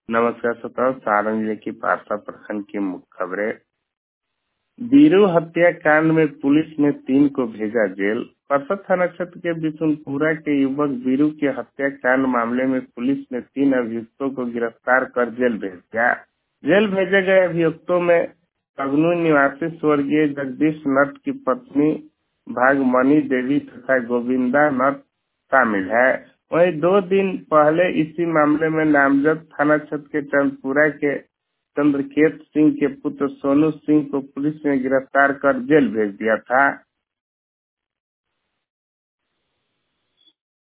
नमस्कार श्रोताओं, सारण जिले की पारसा प्रखंड की मुख्य खबरें। बीरू हत्याकांड में पुलिस ने 3 को भेजा जेल। परसा थाना क्षेत्र के बिशुनपुरा के युवक बीरू के हत्याकांड मामले में पुलिस ने 3 अभियुक्तों को गिरफ्तार कर जेल भेज दिया। जेल भेजे गए अभियुक्तों में अग्नू निवासी स्वर्गीय जगदीश नट की पत्नी भागमनी देवी तथा गोविंदा नट शामिल है। वहीं 2 दिन पहले इसी मामले में नामजद थाना क्षेत्र के चंदपुरा के चंद्रकेत सिंह के पुत्र सोनू सिंह को पुलिस ने गिरफ्तार कर जेल भेज दिया था।